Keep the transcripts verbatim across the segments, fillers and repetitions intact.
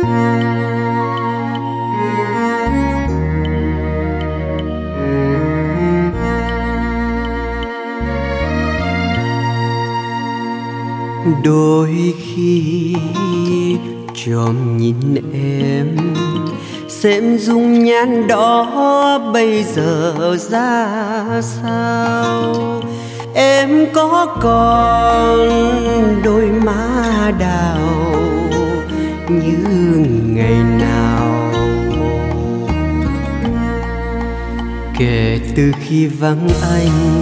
Đôi khi trộm nhìn em, xem dung nhan đó bây giờ ra sao. Em có còn đôi má đào như ngày nào. Kể từ khi vắng anh,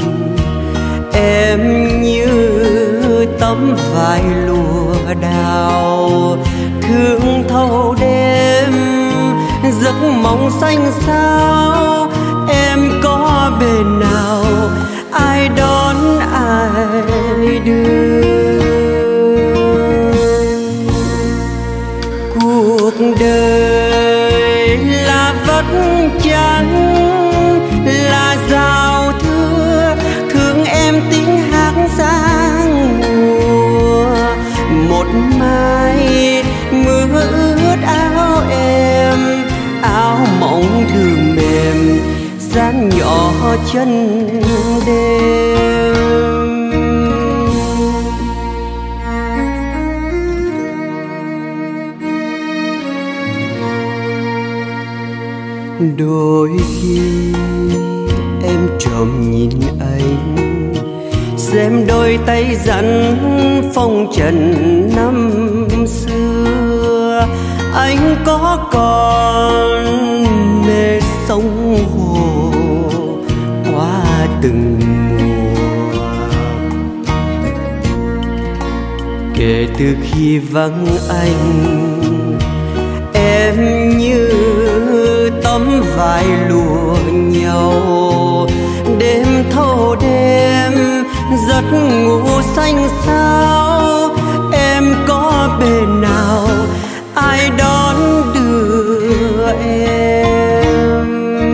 em như tấm vải lụa đào thương thâu đêm, giấc mộng xanh xao. Em có bên nào ai đón ai đưa? Cuộc đời là vất vả, là giao thưa, thương em tiếng hát giang mùa. Một mai mưa ướt áo em, áo mỏng đường mềm, gian nhỏ chân đêm. Đôi khi em trộm nhìn anh, xem đôi tay dặn phong trần năm xưa. Anh có còn mê sông hồ qua từng mùa. Kể từ khi vắng anh, em như tấm vải lụa nhau, đêm thâu đêm giấc ngủ xanh xao. Em có bên nào ai đón đưa em?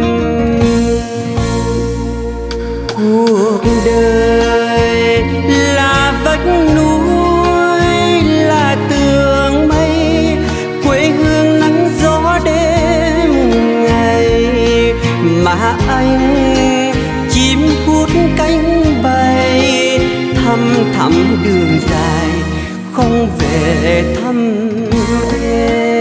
Cuộc đời là vách núi, là tường mây, quê hương nắng gió đêm ngày. Mà anh chim hút cánh bay, thăm thẳm đường dài không về thăm em.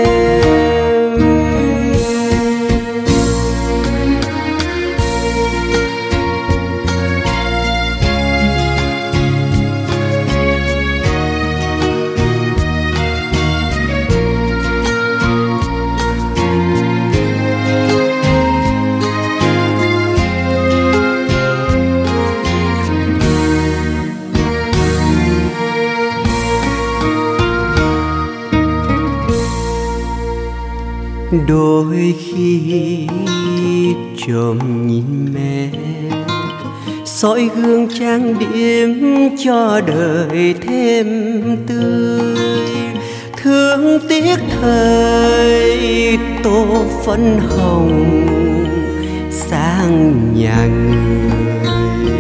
Đôi khi trộm nhìn mẹ, soi gương trang điểm cho đời thêm tươi. Thương tiếc thời tô phấn hồng sang nhà người.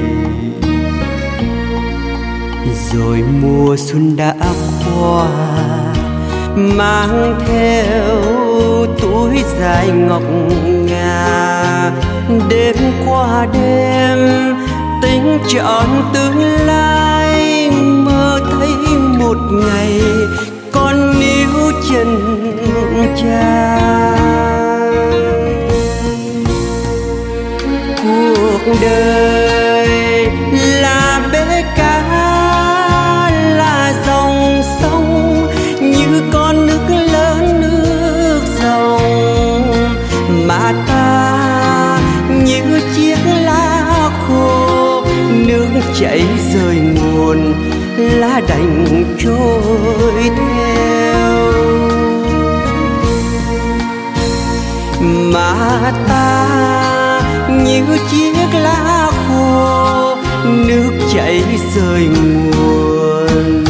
Rồi mùa xuân đã qua, mang theo túi dài ngọc ngà. Đêm qua đêm tính trọn tương lai, mơ thấy một ngày con níu chân cha. Cuộc đời là bể cá, là dòng sông, như con nước lớn nước dòng. Mà ta như chiếc lá khô, nước chảy rời nguồn, lá đành trôi theo. Mà ta như chiếc lá khô, nước chảy rời nguồn,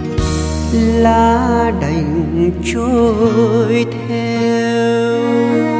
lá đành trôi theo.